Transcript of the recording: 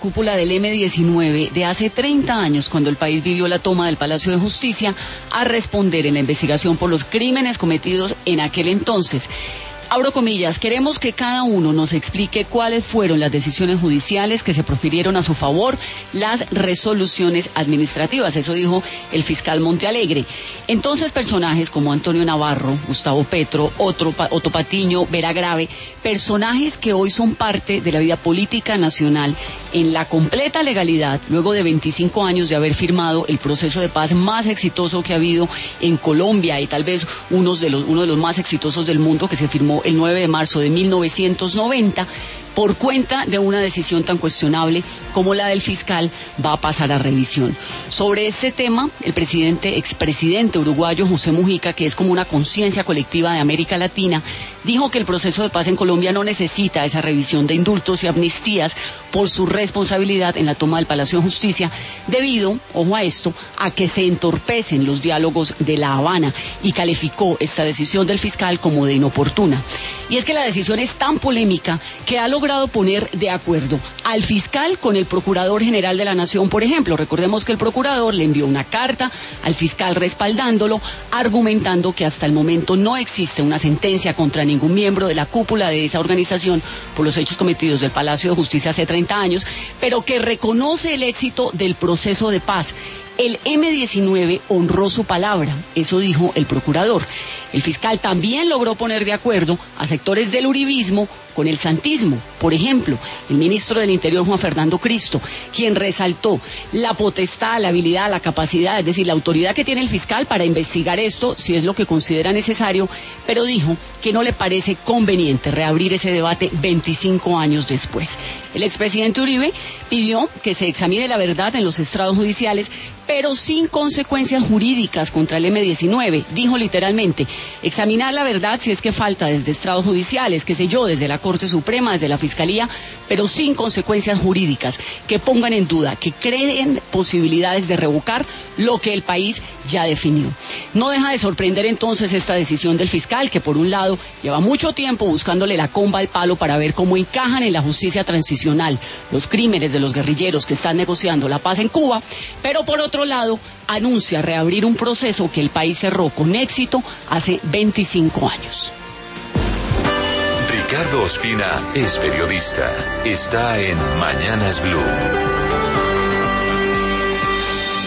cúpula del M-19 de hace 30 años, cuando el país vivió la toma del Palacio de Justicia, a responder en la investigación por los crímenes cometidos en aquel entonces. Abro comillas, queremos que cada uno nos explique cuáles fueron las decisiones judiciales que se profirieron a su favor, las resoluciones administrativas, eso dijo el fiscal Montealegre. Entonces personajes como Antonio Navarro, Gustavo Petro, Otto Patiño, Vera Grave, personajes que hoy son parte de la vida política nacional en la completa legalidad, luego de 25 años de haber firmado el proceso de paz más exitoso que ha habido en Colombia y tal vez uno de los más exitosos del mundo, que se firmó el 9 de marzo de 1990, por cuenta de una decisión tan cuestionable como la del fiscal, va a pasar a revisión. Sobre este tema, el expresidente uruguayo José Mujica, que es como una conciencia colectiva de América Latina, dijo que el proceso de paz en Colombia no necesita esa revisión de indultos y amnistías por su responsabilidad en la toma del Palacio de Justicia, debido, ojo a esto, a que se entorpecen los diálogos de La Habana, y calificó esta decisión del fiscal como de inoportuna. Y es que la decisión es tan polémica que ha logrado poner de acuerdo al fiscal con el procurador general de la Nación, por ejemplo. Recordemos que el procurador le envió una carta al fiscal respaldándolo, argumentando que hasta el momento no existe una sentencia contra ningún miembro de la cúpula de esa organización por los hechos cometidos del Palacio de Justicia hace 30 años, pero que reconoce el éxito del proceso de paz. El M-19 honró su palabra, eso dijo el procurador. El fiscal también logró poner de acuerdo a sectores del uribismo con el santismo. Por ejemplo, el ministro del Interior, Juan Fernando Cristo, quien resaltó la potestad, la habilidad, la capacidad, es decir, la autoridad que tiene el fiscal para investigar esto, si es lo que considera necesario, pero dijo que no le parece conveniente reabrir ese debate 25 años después. El expresidente Uribe pidió que se examine la verdad en los estrados judiciales, pero sin consecuencias jurídicas contra el M-19. Dijo literalmente, examinar la verdad si es que falta desde estrados judiciales, qué sé yo, desde la Corte Suprema, desde la Fiscalía, pero sin consecuencias jurídicas que pongan en duda, que creen posibilidades de revocar lo que el país ya definió. No deja de sorprender entonces esta decisión del fiscal, que por un lado lleva mucho tiempo buscándole la comba al palo para ver cómo encajan en la justicia transicional los crímenes de los guerrilleros que están negociando la paz en Cuba, pero por otro lado anuncia reabrir un proceso que el país cerró con éxito hace 25 años. Ricardo Ospina es periodista. Está en Mañanas Blue.